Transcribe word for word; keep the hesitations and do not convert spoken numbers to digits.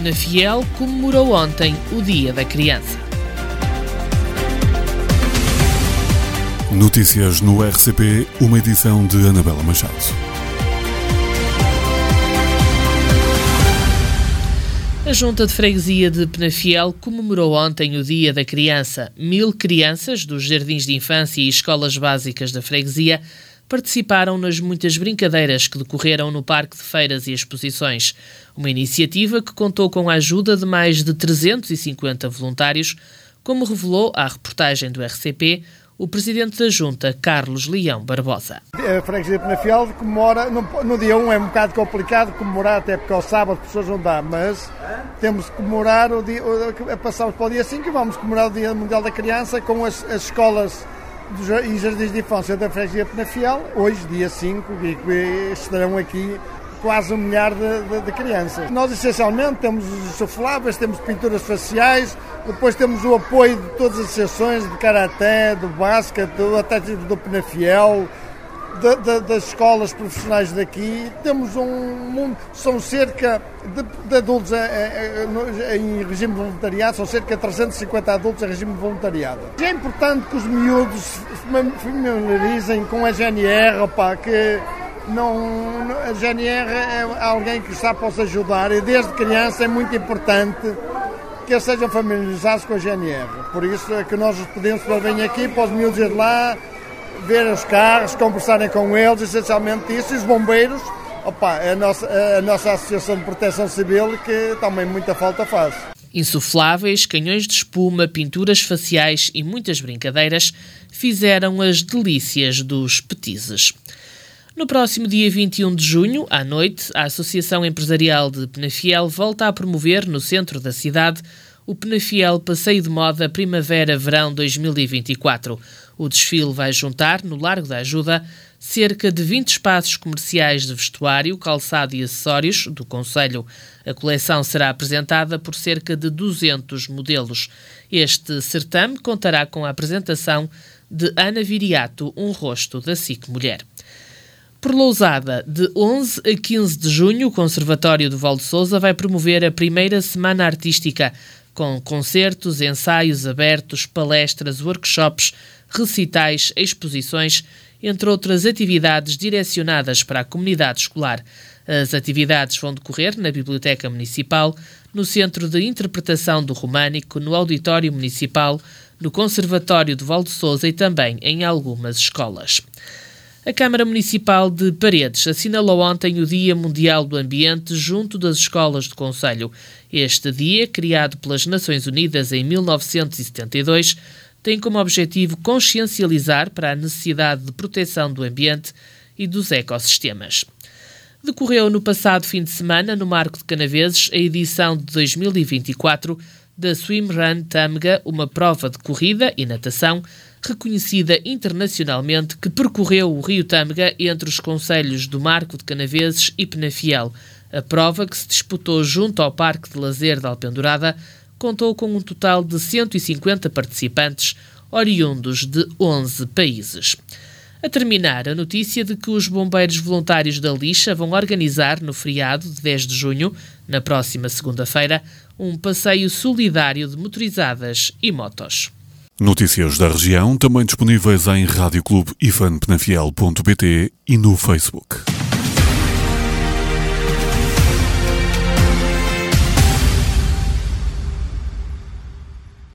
Penafiel comemorou ontem o Dia da Criança. Notícias no R C P, uma edição de Anabela Machado. A Junta de Freguesia de Penafiel comemorou ontem o Dia da Criança. Mil crianças dos jardins de infância e escolas básicas da freguesia participaram nas muitas brincadeiras que decorreram no Parque de Feiras e Exposições. Uma iniciativa que contou com a ajuda de mais de trezentos e cinquenta voluntários, como revelou à reportagem do R C P o Presidente da Junta, Carlos Leão Barbosa. A freguesia de Penafiel comemora, no, no dia um é um bocado complicado comemorar, até porque ao sábado as pessoas não dá, mas temos de comemorar, o dia, passamos para o dia cinco e vamos comemorar o Dia Mundial da Criança com as, as escolas e jardins de infância da freguesia de Penafiel, hoje, dia cinco, e estarão aqui quase um milhar de, de, de crianças. Nós, essencialmente, temos os insufláveis, temos pinturas faciais, depois temos o apoio de todas as associações de karaté, do basquete, do atletismo do Penafiel, de, de, das escolas profissionais daqui. Temos um mundo, são cerca de, de adultos em regime de voluntariado, são cerca de trezentos e cinquenta adultos em regime de voluntariado. É importante que os miúdos se familiarizem com a G N R, opa, que Não, a G N R é alguém que já possa ajudar e desde criança é muito importante que eles sejam familiarizados com a G N R. Por isso é que nós os pedimos para virem aqui, para os miúdos ir lá, ver os carros, conversarem com eles, essencialmente isso. E os bombeiros, opa, é a nossa, a nossa Associação de Proteção Civil que também muita falta faz. Insufláveis, canhões de espuma, pinturas faciais e muitas brincadeiras fizeram as delícias dos petizes. No próximo dia vinte e um de junho, à noite, a Associação Empresarial de Penafiel volta a promover, no centro da cidade, o Penafiel Passeio de Moda Primavera-Verão dois mil e vinte e quatro. O desfile vai juntar, no Largo da Ajuda, cerca de vinte espaços comerciais de vestuário, calçado e acessórios do concelho. A coleção será apresentada por cerca de duzentos modelos. Este certame contará com a apresentação de Ana Viriato, um rosto da S I C Mulher. Por Lousada, de onze a quinze de junho, o Conservatório do Val de Sousa vai promover a primeira Semana Artística, com concertos, ensaios abertos, palestras, workshops, recitais, exposições, entre outras atividades direcionadas para a comunidade escolar. As atividades vão decorrer na Biblioteca Municipal, no Centro de Interpretação do Românico, no Auditório Municipal, no Conservatório do Val de Sousa e também em algumas escolas. A Câmara Municipal de Paredes assinalou ontem o Dia Mundial do Ambiente junto das escolas do concelho. Este dia, criado pelas Nações Unidas em mil novecentos e setenta e dois, tem como objetivo consciencializar para a necessidade de proteção do ambiente e dos ecossistemas. Decorreu no passado fim de semana, no Marco de Canaveses, a edição de dois mil e vinte e quatro da Swim Run Tâmega, uma prova de corrida e natação reconhecida internacionalmente que percorreu o rio Tâmega entre os concelhos do Marco de Canaveses e Penafiel. A prova, que se disputou junto ao Parque de Lazer de Alpendurada, contou com um total de cento e cinquenta participantes, oriundos de onze países. A terminar, a notícia de que os bombeiros voluntários da Lixa vão organizar, no feriado de dez de junho, na próxima segunda-feira, um passeio solidário de motorizadas e motos. Notícias da região, também disponíveis em rádio clube ifan penafiel ponto pt e no Facebook.